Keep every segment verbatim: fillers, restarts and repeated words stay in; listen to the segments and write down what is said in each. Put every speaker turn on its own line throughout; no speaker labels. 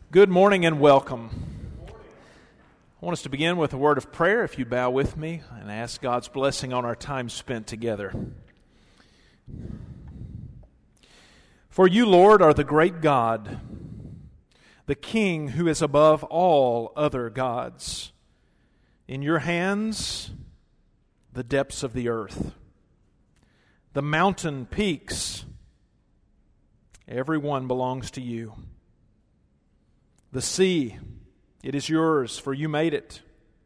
Good morning and welcome. I want us to begin with a word of prayer, if you'd bow with me, and ask God's blessing on our time spent together. For you, Lord, are the great God, the King who is above all other gods. In your hands, the depths of the earth, the mountain peaks, every one belongs to you. The sea, it is yours, for you made it.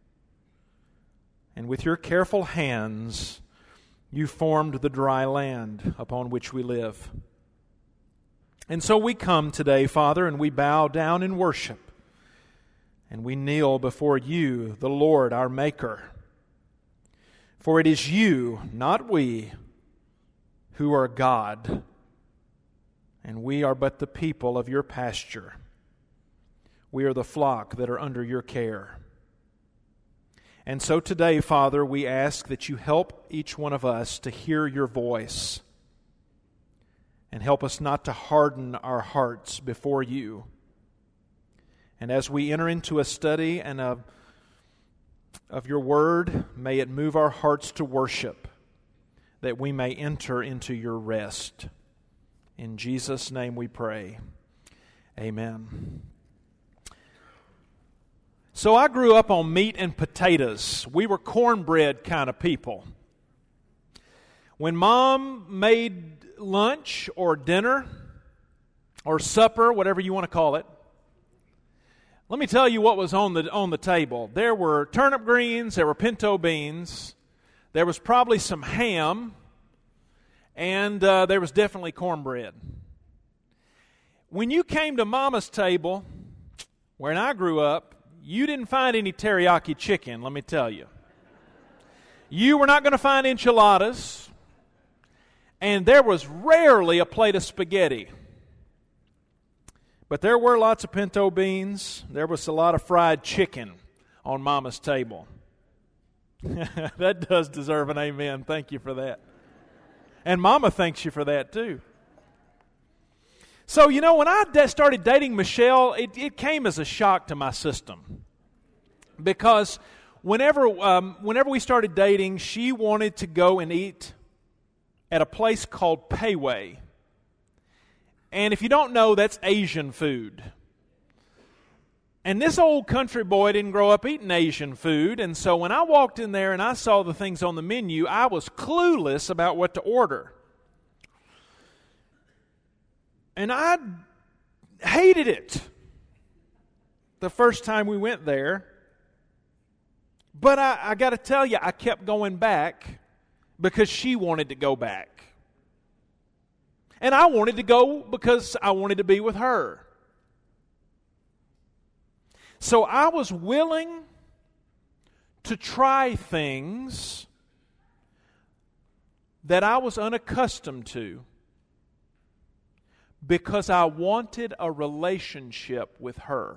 And with your careful hands, you formed the dry land upon which we live. And so we come today, Father, and we bow down in worship. And we kneel before you, the Lord, our Maker. For it is you, not we, who are God. And we are but the people of your pasture. We are the flock that are under your care. And so today, Father, we ask that you help each one of us to hear your voice and help us not to harden our hearts before you. And as we enter into a study and a, of your word, may it move our hearts to worship, that we may enter into your rest. In Jesus' name we pray. Amen. So I grew up on meat and potatoes. We were cornbread kind of people. When Mom made lunch or dinner or supper, whatever you want to call it, let me tell you what was on the on the table. There were turnip greens, there were pinto beans, there was probably some ham, and uh, there was definitely cornbread. When you came to Mama's table, when I grew up, you didn't find any teriyaki chicken, let me tell you. You were not going to find enchiladas, and there was rarely a plate of spaghetti. But there were lots of pinto beans. There was a lot of fried chicken on Mama's table. That does deserve an amen. Thank you for that. And Mama thanks you for that too. So, you know, when I started dating Michelle, it, it came as a shock to my system. Because whenever um, whenever we started dating, she wanted to go and eat at a place called Pei Wei. And if you don't know, that's Asian food. And this old country boy didn't grow up eating Asian food. And so when I walked in there and I saw the things on the menu, I was clueless about what to order. And I hated it the first time we went there. But I, I got to tell you, I kept going back because she wanted to go back. And I wanted to go because I wanted to be with her. So I was willing to try things that I was unaccustomed to, because I wanted a relationship with her.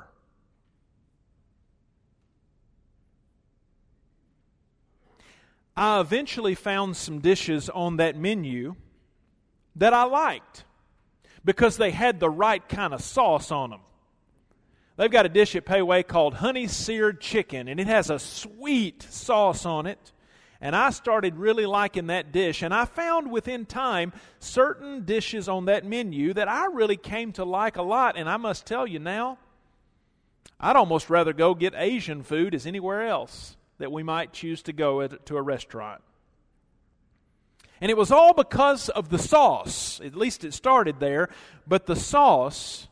I eventually found some dishes on that menu that I liked because they had the right kind of sauce on them. They've got a dish at Pei Wei called honey seared chicken, and it has a sweet sauce on it. And I started really liking that dish. And I found within time certain dishes on that menu that I really came to like a lot. And I must tell you now, I'd almost rather go get Asian food as anywhere else that we might choose to go at, to a restaurant. And it was all because of the sauce. At least it started there. But the sauce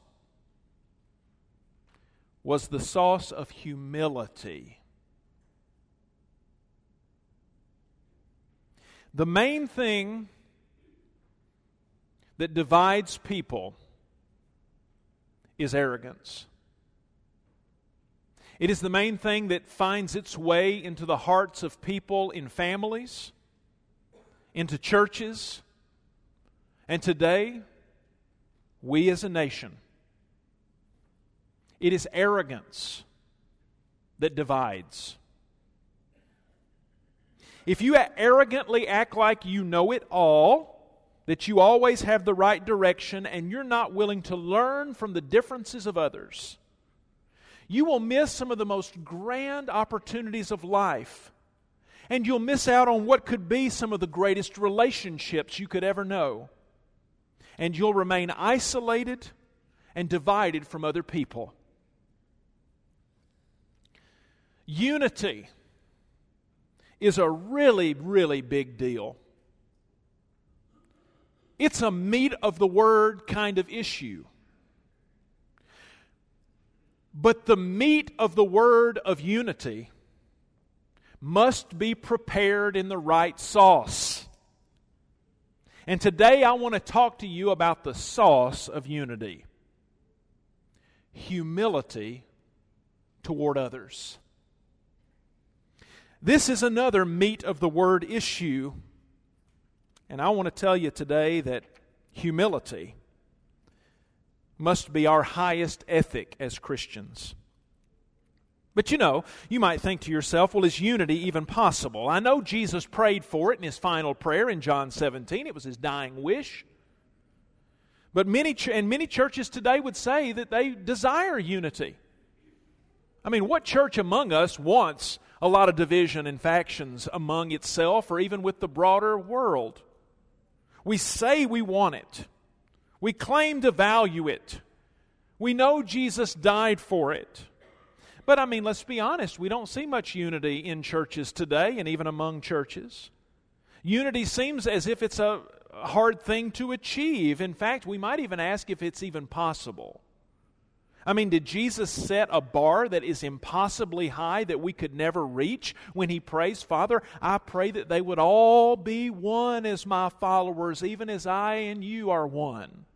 was the sauce of humility. The main thing that divides people is arrogance. It is the main thing that finds its way into the hearts of people in families, into churches, and today, we as a nation. It is arrogance that divides. If you arrogantly act like you know it all, that you always have the right direction, and you're not willing to learn from the differences of others, You will miss some of the most grand opportunities of life. And you'll miss out on what could be some of the greatest relationships you could ever know. And you'll remain isolated and divided from other people. Unity is a really, really big deal. It's a meat of the word kind of issue. But the meat of the word of unity must be prepared in the right sauce. And today I want to talk to you about the sauce of unity. Humility toward others. This is another meat of the word issue. And I want to tell you today that humility must be our highest ethic as Christians. But you know, you might think to yourself, well, is unity even possible? I know Jesus prayed for it in His final prayer in John seventeen. It was His dying wish. But many ch- and many churches today would say that they desire unity. I mean, what church among us wants a lot of division and factions among itself or even with the broader world? We say we want it. We claim to value it. We know Jesus died for it. But I mean, let's be honest, we don't see much unity in churches today and even among churches. Unity seems as if it's a hard thing to achieve. In fact, we might even ask if it's even possible. I mean, did Jesus set a bar that is impossibly high that we could never reach when He prays, Father, I pray that they would all be one as my followers, even as I and you are one?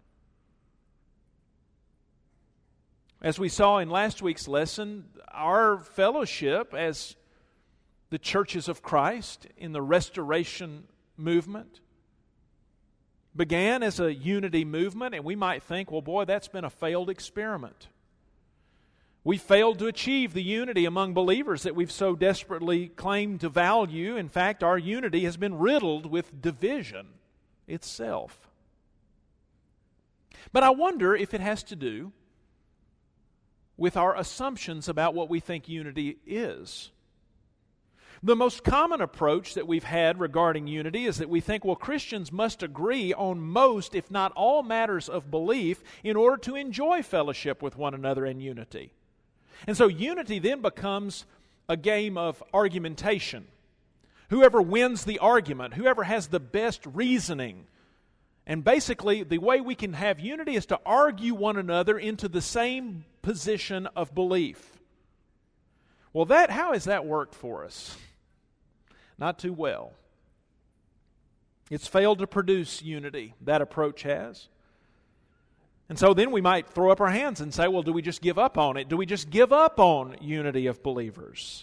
As we saw in last week's lesson, our fellowship as the churches of Christ in the restoration movement began as a unity movement, and we might think, well, boy, that's been a failed experiment. We failed to achieve the unity among believers that we've so desperately claimed to value. In fact, our unity has been riddled with division itself. But I wonder if it has to do with our assumptions about what we think unity is. The most common approach that we've had regarding unity is that we think, well, Christians must agree on most, if not all, matters of belief in order to enjoy fellowship with one another in unity. And so unity then becomes a game of argumentation. Whoever wins the argument, whoever has the best reasoning. And basically, the way we can have unity is to argue one another into the same position of belief. Well, that how has that worked for us? Not too well. It's failed to produce unity. That approach has. And so then we might throw up our hands and say, well, do we just give up on it? Do we just give up on unity of believers?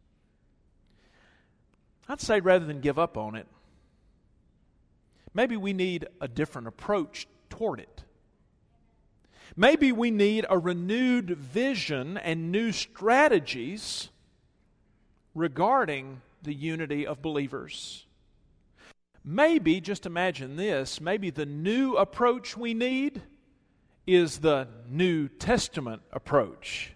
I'd say rather than give up on it, maybe we need a different approach toward it. Maybe we need a renewed vision and new strategies regarding the unity of believers. Maybe, just imagine this, maybe the new approach we need is the New Testament approach.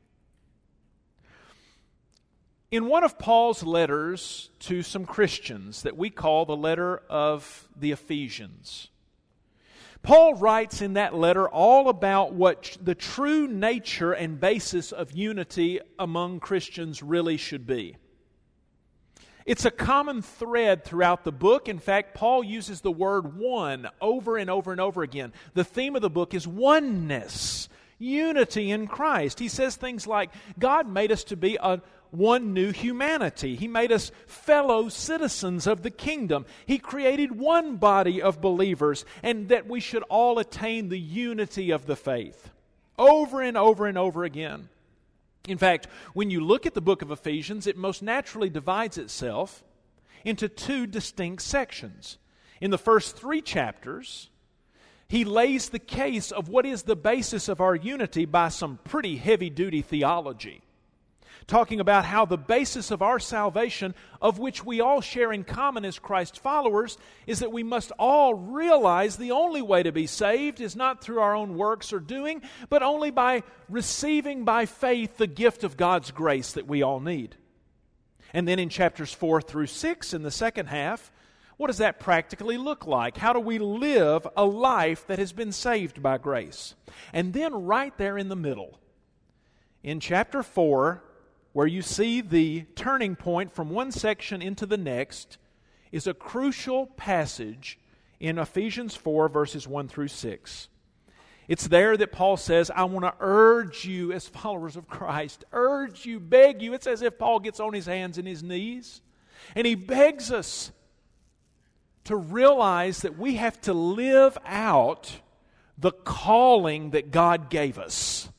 In one of Paul's letters to some Christians that we call the letter of the Ephesians, Paul writes in that letter all about what the true nature and basis of unity among Christians really should be. It's a common thread throughout the book. In fact, Paul uses the word one over and over and over again. The theme of the book is oneness, unity in Christ. He says things like, God made us to be a one new humanity. He made us fellow citizens of the kingdom. He created one body of believers, and that we should all attain the unity of the faith. Over and over and over again. In fact, when you look at the book of Ephesians, it most naturally divides itself into two distinct sections. In the first three chapters, he lays the case of what is the basis of our unity by some pretty heavy-duty theology. talking about how the basis of our salvation, of which we all share in common as Christ followers, is that we must all realize the only way to be saved is not through our own works or doing, but only by receiving by faith the gift of God's grace that we all need. And then in chapters four through six, in the second half, what does that practically look like? How do we live a life that has been saved by grace? And then right there in the middle, in chapter four, where you see the turning point from one section into the next, is a crucial passage in Ephesians four, verses one through six. It's there that Paul says, I want to urge you as followers of Christ, urge you, beg you. It's as if Paul gets on his hands and his knees, and he begs us to realize that we have to live out the calling that God gave us.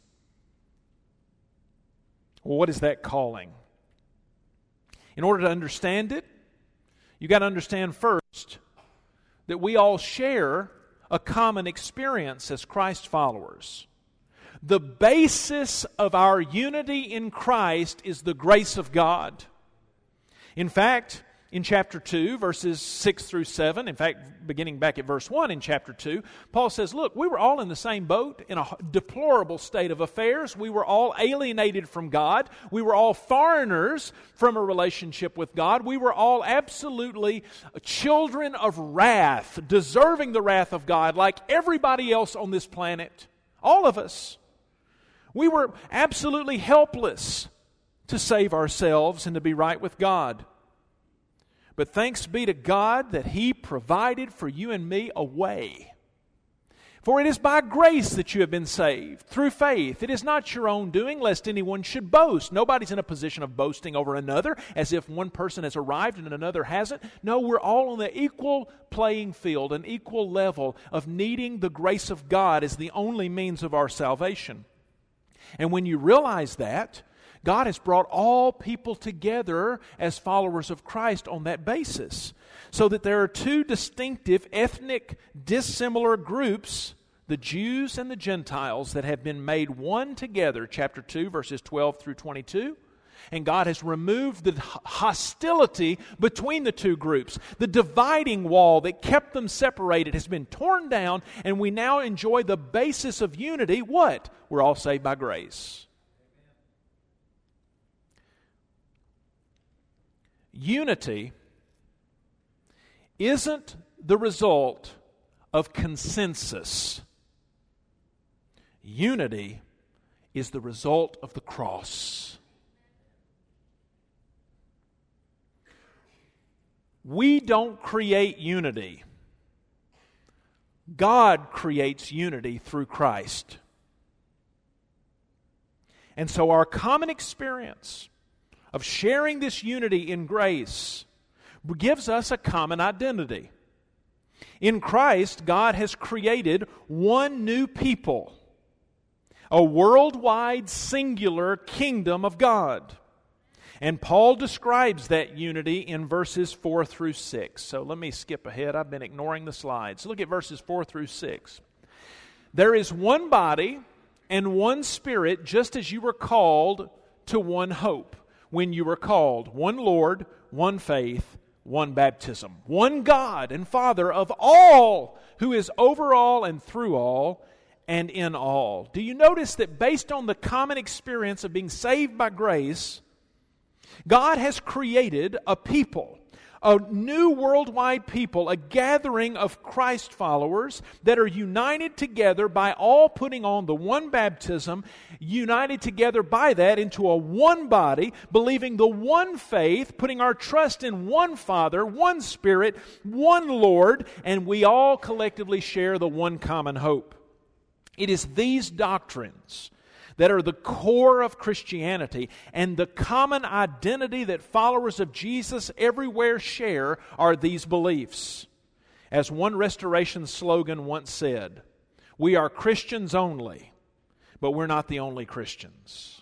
Well, what is that calling? In order to understand it, you've got to understand first that we all share a common experience as Christ followers. The basis of our unity in Christ is the grace of God. In fact, in chapter two, verses six through seven, in fact, beginning back at verse one in chapter two, Paul says, look, we were all in the same boat in a deplorable state of affairs. We were all alienated from God. We were all foreigners from a relationship with God. We were all absolutely children of wrath, deserving the wrath of God like everybody else on this planet. All of us. We were absolutely helpless to save ourselves and to be right with God. But thanks be to God that He provided for you and me a way. For it is by grace that you have been saved, through faith. It is not your own doing, lest anyone should boast. Nobody's in a position of boasting over another, as if one person has arrived and another hasn't. No, we're all on the equal playing field, an equal level of needing the grace of God as the only means of our salvation. And when you realize that, God has brought all people together as followers of Christ on that basis. So that there are two distinctive ethnic dissimilar groups, the Jews and the Gentiles, that have been made one together, chapter two, verses twelve through twenty-two. And God has removed the hostility between the two groups. The dividing wall that kept them separated has been torn down, and we now enjoy the basis of unity. What? We're all saved by grace. Unity isn't the result of consensus. Unity is the result of the cross. We don't create unity. God creates unity through Christ. And so our common experience of sharing this unity in grace gives us a common identity. In Christ, God has created one new people, a worldwide singular kingdom of God. And Paul describes that unity in verses four through six. So let me skip ahead. I've been ignoring the slides. Look at verses four through six. There is one body and one Spirit, just as you were called to one hope when you were called, one Lord, one faith, one baptism, one God and Father of all, who is over all and through all and in all. Do you notice that based on the common experience of being saved by grace, God has created a people, a new worldwide people, a gathering of Christ followers that are united together by all putting on the one baptism, united together by that into a one body, believing the one faith, putting our trust in one Father, one Spirit, one Lord, and we all collectively share the one common hope. It is these doctrines that are the core of Christianity, and the common identity that followers of Jesus everywhere share are these beliefs. As one Restoration slogan once said, we are Christians only, but we're not the only Christians.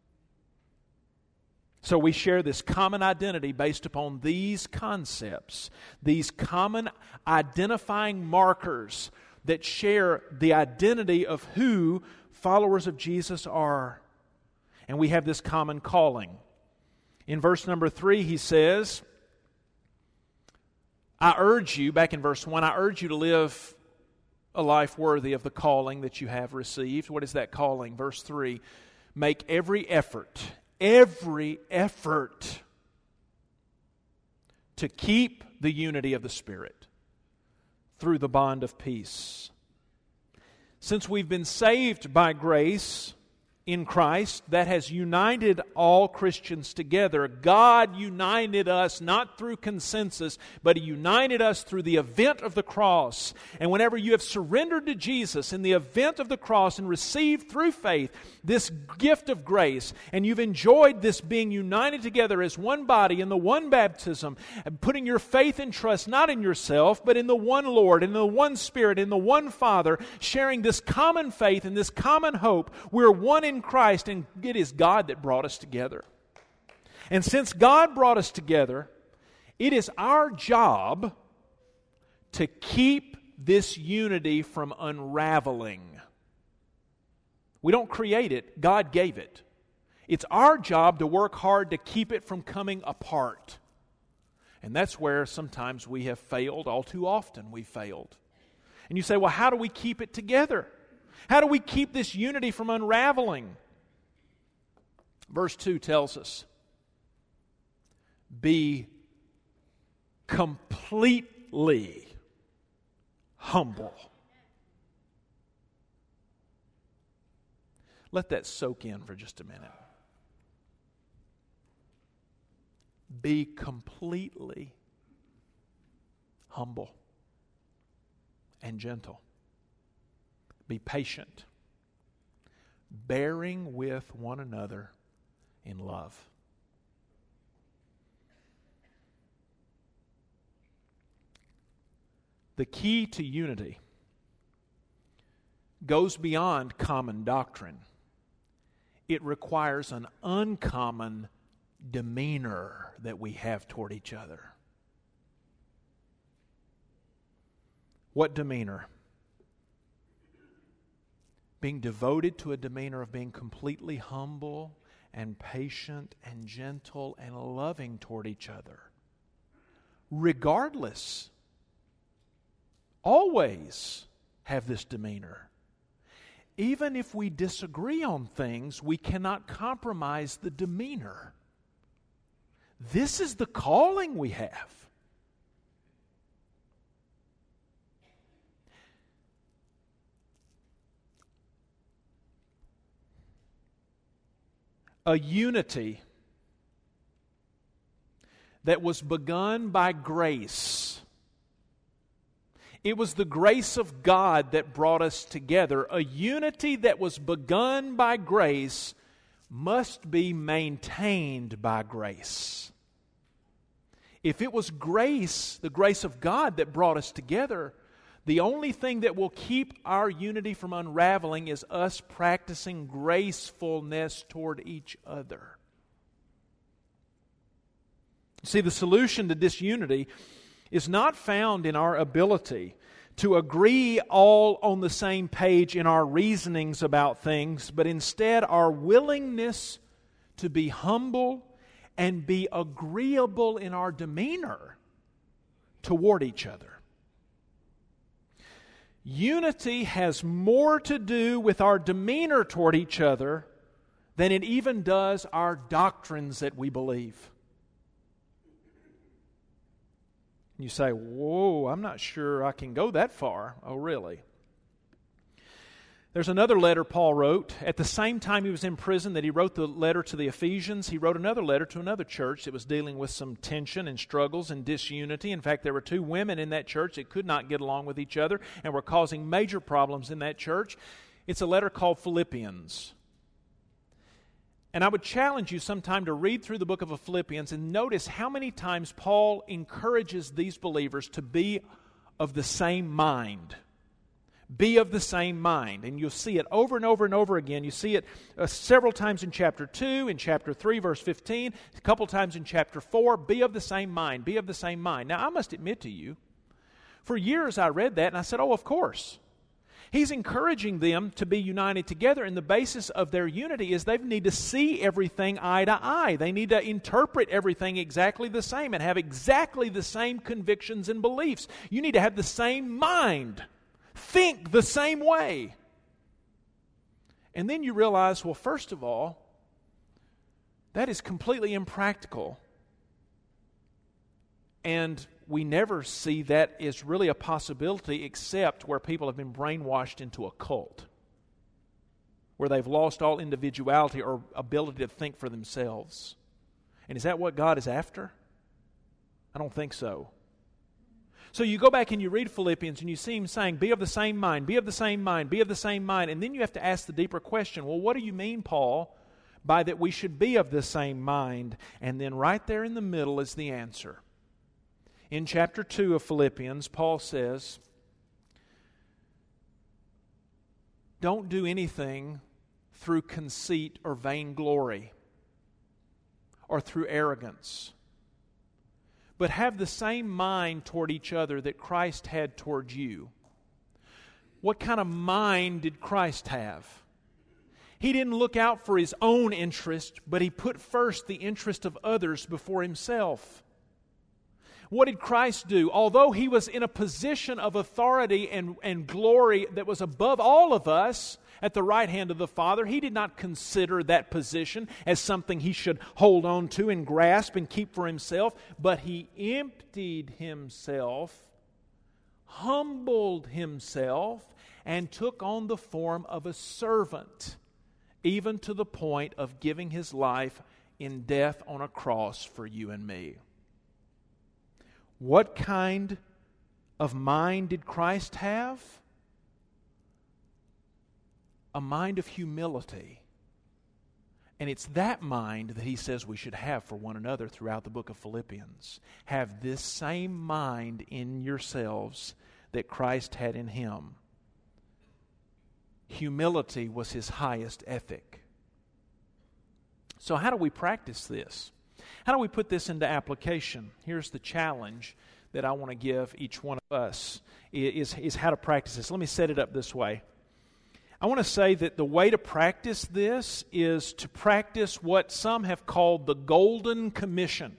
So we share this common identity based upon these concepts, these common identifying markers that share the identity of who followers of Jesus are. and we have this common calling. In verse number three, he says, I urge you, back in verse one, I urge you to live a life worthy of the calling that you have received. What is that calling? Verse three, make every effort, every effort to keep the unity of the Spirit through the bond of peace. Since we've been saved by grace in Christ, that has united all Christians together. God united us not through consensus, but He united us through the event of the cross. And whenever you have surrendered to Jesus in the event of the cross and received through faith this gift of grace, and you've enjoyed this being united together as one body in the one baptism, and putting your faith and trust not in yourself, but in the one Lord, in the one Spirit, in the one Father, sharing this common faith and this common hope, we're one in Christ, and it is God that brought us together. And since God brought us together, it is our job to keep this unity from unraveling. We don't create it, God gave it. It's our job to work hard to keep it from coming apart. And that's where sometimes we have failed, all too often we failed. And you say, well, how do we keep it together? How do we keep this unity from unraveling? Verse two tells us, be completely humble. Let that soak in for just a minute. Be completely humble and gentle. Be patient, bearing with one another in love. The key to unity goes beyond common doctrine. It requires an uncommon demeanor that we have toward each other. What demeanor? Being devoted to a demeanor of being completely humble and patient and gentle and loving toward each other. Regardless, always have this demeanor. Even if we disagree on things, we cannot compromise the demeanor. This is the calling we have. A unity that was begun by grace. It was the grace of God that brought us together. A unity that was begun by grace must be maintained by grace. If it was grace, the grace of God that brought us together, the only thing that will keep our unity from unraveling is us practicing gracefulness toward each other. See, the solution to disunity is not found in our ability to agree all on the same page in our reasonings about things, but instead our willingness to be humble and be agreeable in our demeanor toward each other. Unity has more to do with our demeanor toward each other than it even does our doctrines that we believe. You say, whoa, I'm not sure I can go that far. Oh, really? There's another letter Paul wrote. At the same time he was in prison that he wrote the letter to the Ephesians, he wrote another letter to another church that was dealing with some tension and struggles and disunity. In fact, there were two women in that church that could not get along with each other and were causing major problems in that church. It's a letter called Philippians. And I would challenge you sometime to read through the book of Philippians and notice how many times Paul encourages these believers to be of the same mind. Be of the same mind. And you'll see it over and over and over again. You see it uh, several times in chapter two, in chapter three, verse fifteen, a couple times in chapter four. Be of the same mind. Be of the same mind. Now, I must admit to you, for years I read that and I said, oh, of course. He's encouraging them to be united together, and the basis of their unity is they need to see everything eye to eye. They need to interpret everything exactly the same and have exactly the same convictions and beliefs. You need to have the same mind, think the same way. And then you realize, well, first of all, that is completely impractical. And we never see that as really a possibility except where people have been brainwashed into a cult, where they've lost all individuality or ability to think for themselves. And is that what God is after? I don't think so. So you go back and you read Philippians and you see him saying, be of the same mind, be of the same mind, be of the same mind. And then you have to ask the deeper question, well, what do you mean, Paul, by that we should be of the same mind? And then right there in the middle is the answer. In chapter two of Philippians, Paul says, don't do anything through conceit or vainglory or through arrogance, but have the same mind toward each other that Christ had toward you. What kind of mind did Christ have? He didn't look out for his own interest, but he put first the interest of others before himself. What did Christ do? Although he was in a position of authority and, and glory that was above all of us at the right hand of the Father, he did not consider that position as something he should hold on to and grasp and keep for himself, but he emptied himself, humbled himself, and took on the form of a servant, even to the point of giving his life in death on a cross for you and me. What kind of mind did Christ have? A mind of humility. And it's that mind that he says we should have for one another throughout the book of Philippians. Have this same mind in yourselves that Christ had in him. Humility was his highest ethic. So how do we practice this? How do we put this into application? Here's the challenge that I want to give each one of us, is, is how to practice this. Let me set it up this way. I want to say that the way to practice this is to practice what some have called the Golden Commission.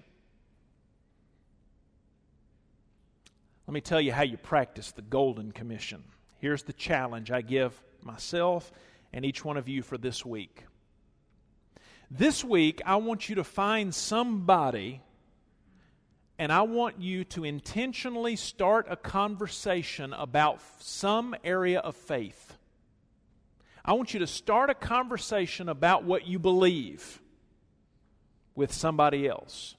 Let me tell you how you practice the Golden Commission. Here's the challenge I give myself and each one of you for this week. This week, I want you to find somebody, and I want you to intentionally start a conversation about some area of faith. I want you to start a conversation about what you believe with somebody else.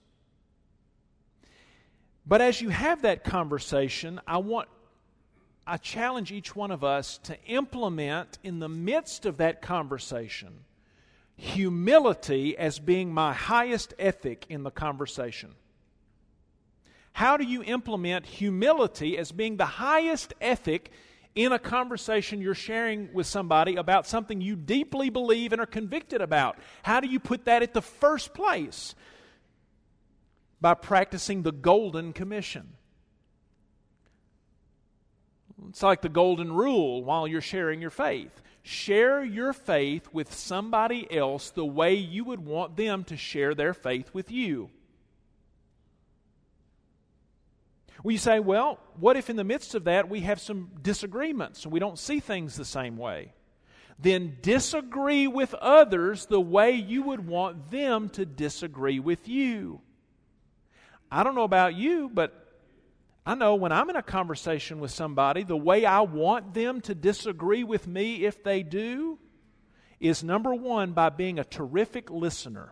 But as you have that conversation, I want, I challenge each one of us to implement in the midst of that conversation humility as being my highest ethic in the conversation. How do you implement humility as being the highest ethic in a conversation you're sharing with somebody about something you deeply believe and are convicted about? How do you put that at the first place? By practicing the Golden Commission. It's like the golden rule while you're sharing your faith. Share your faith with somebody else the way you would want them to share their faith with you. Well, you say, well, what if in the midst of that we have some disagreements and we don't see things the same way? Then disagree with others the way you would want them to disagree with you. I don't know about you, but I know when I'm in a conversation with somebody, the way I want them to disagree with me if they do is, number one, by being a terrific listener.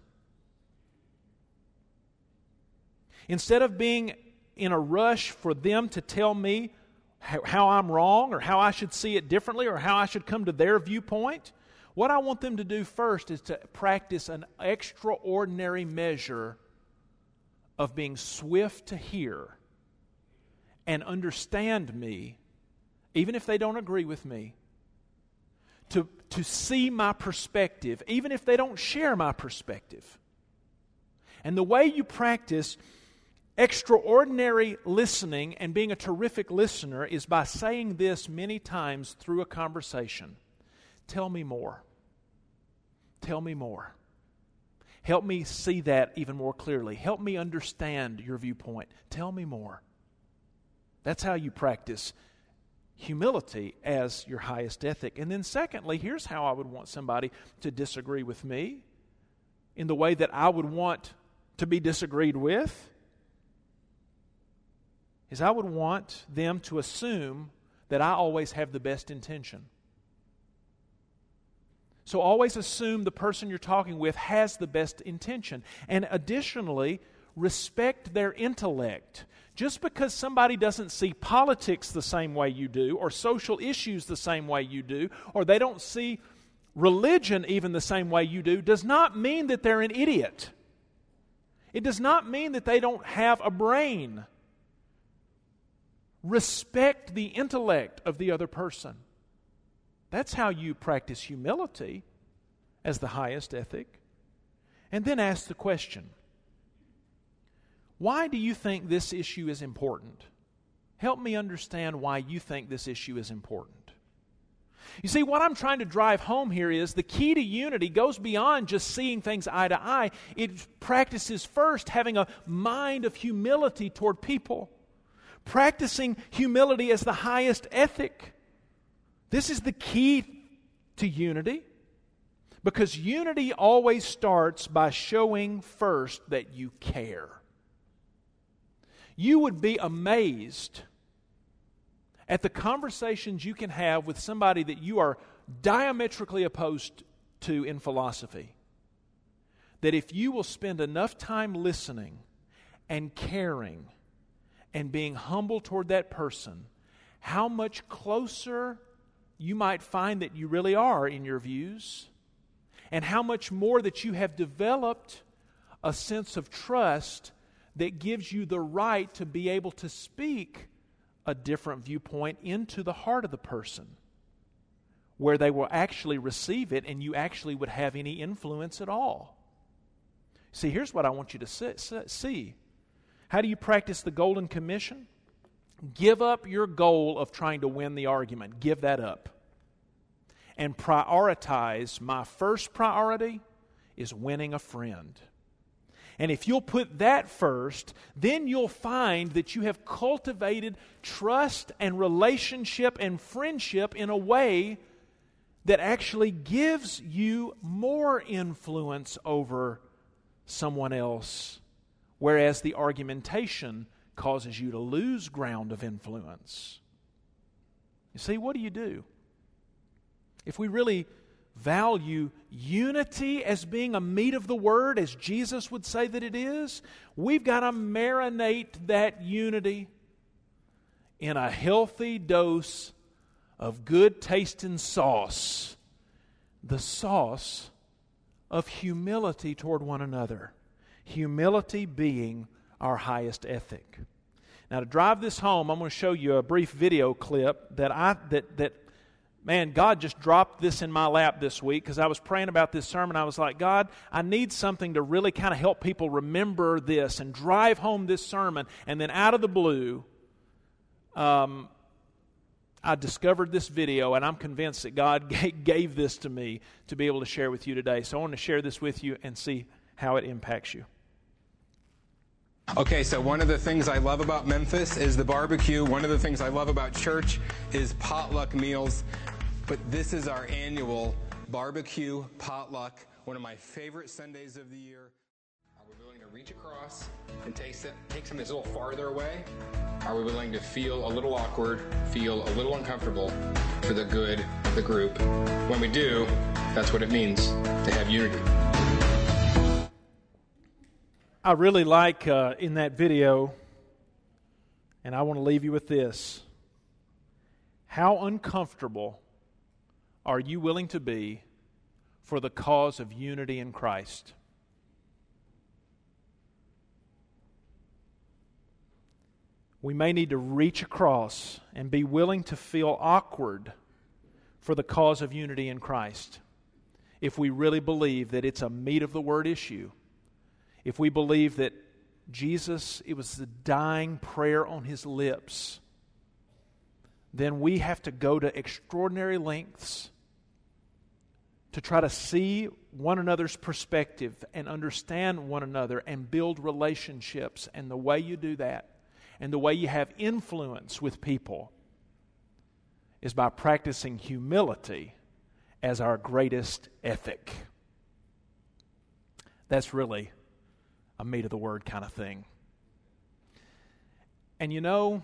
Instead of being in a rush for them to tell me how, how I'm wrong or how I should see it differently or how I should come to their viewpoint, what I want them to do first is to practice an extraordinary measure of being swift to hear and understand me, even if they don't agree with me, to, to see my perspective, even if they don't share my perspective. And the way you practice extraordinary listening and being a terrific listener is by saying this many times through a conversation. Tell me more. Tell me more. Help me see that even more clearly. Help me understand your viewpoint. Tell me more. That's how you practice humility as your highest ethic. And then secondly, here's how I would want somebody to disagree with me in the way that I would want to be disagreed with, is I would want them to assume that I always have the best intention. So always assume the person you're talking with has the best intention. And additionally, respect their intellect. Just because somebody doesn't see politics the same way you do, or social issues the same way you do, or they don't see religion even the same way you do, does not mean that they're an idiot. It does not mean that they don't have a brain. Respect the intellect of the other person. That's how you practice humility as the highest ethic. And then ask the question, why do you think this issue is important? Help me understand why you think this issue is important. You see, what I'm trying to drive home here is the key to unity goes beyond just seeing things eye to eye. It practices first having a mind of humility toward people. Practicing humility as the highest ethic. This is the key to unity, because unity always starts by showing first that you care. You would be amazed at the conversations you can have with somebody that you are diametrically opposed to in philosophy. That if you will spend enough time listening and caring and being humble toward that person, how much closer you might find that you really are in your views, and how much more that you have developed a sense of trust that gives you the right to be able to speak a different viewpoint into the heart of the person, where they will actually receive it and you actually would have any influence at all. See, here's what I want you to see. How do you practice the Golden Commission? Give up your goal of trying to win the argument. Give that up. And prioritize, my first priority is winning a friend. And if you'll put that first, then you'll find that you have cultivated trust and relationship and friendship in a way that actually gives you more influence over someone else, whereas the argumentation causes you to lose ground of influence. You see, what do you do? If we really value unity as being a meat of the word, as Jesus would say that it is, we've got to marinate that unity in a healthy dose of good tasting sauce, the sauce of humility toward one another. Humility being our highest ethic. Now, to drive this home, I'm going to show you a brief video clip that I that that man, God just dropped this in my lap this week because I was praying about this sermon. I was like, God, I need something to really kind of help people remember this and drive home this sermon. And then out of the blue, um, I discovered this video, and I'm convinced that God gave this to me to be able to share with you today. So I want to share this with you and see how it impacts you.
Okay, so one of the things I love about Memphis is the barbecue. One of the things I love about church is potluck meals. But this is our annual barbecue potluck, one of my favorite Sundays of the year.
Are we willing to reach across and take, take something that's a little farther away? Are we willing to feel a little awkward, feel a little uncomfortable for the good of the group? When we do, that's what it means to have unity.
I really like uh, in that video, and I want to leave you with this. How uncomfortable are you willing to be for the cause of unity in Christ? We may need to reach across and be willing to feel awkward for the cause of unity in Christ if we really believe that it's a meat of the word issue. If we believe that Jesus, it was the dying prayer on his lips, then we have to go to extraordinary lengths to try to see one another's perspective and understand one another and build relationships. And the way you do that, and the way you have influence with people, is by practicing humility as our greatest ethic. That's really a meat of the word kind of thing. And you know,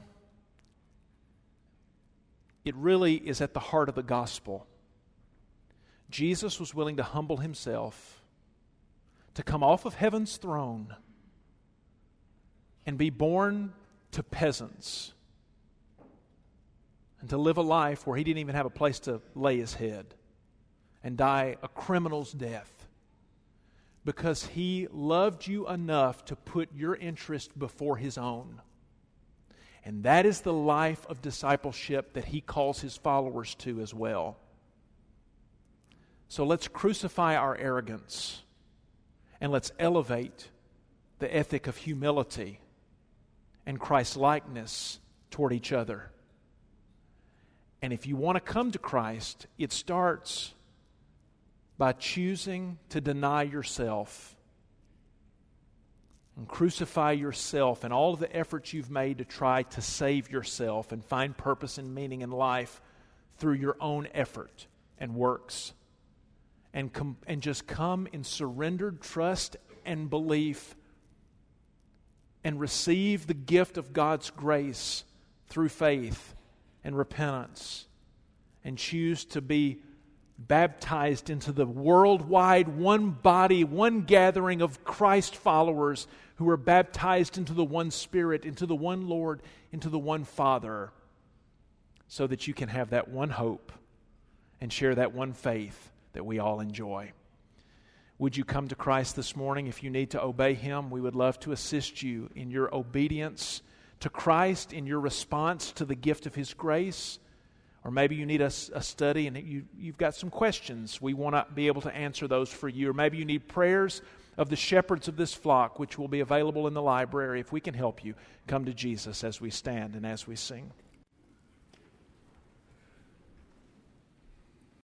it really is at the heart of the gospel. Jesus was willing to humble himself, to come off of heaven's throne and be born to peasants, and to live a life where he didn't even have a place to lay his head, and die a criminal's death, because he loved you enough to put your interest before his own. And that is the life of discipleship that he calls his followers to as well. So let's crucify our arrogance, and let's elevate the ethic of humility and Christ-likeness toward each other. And if you want to come to Christ, it starts by choosing to deny yourself and crucify yourself and all of the efforts you've made to try to save yourself and find purpose and meaning in life through your own effort and works. And, com- and just come in surrendered trust and belief and receive the gift of God's grace through faith and repentance, and choose to be baptized into the worldwide one body, one gathering of Christ followers who are baptized into the one Spirit, into the one Lord, into the one Father, so that you can have that one hope and share that one faith that we all enjoy. Would you come to Christ this morning? If you need to obey Him, we would love to assist you in your obedience to Christ, in your response to the gift of His grace. Or maybe you need a, a study and you, you've got some questions. We want to be able to answer those for you. Or maybe you need prayers of the shepherds of this flock, which will be available in the library. If we can help you, come to Jesus as we stand and as we sing.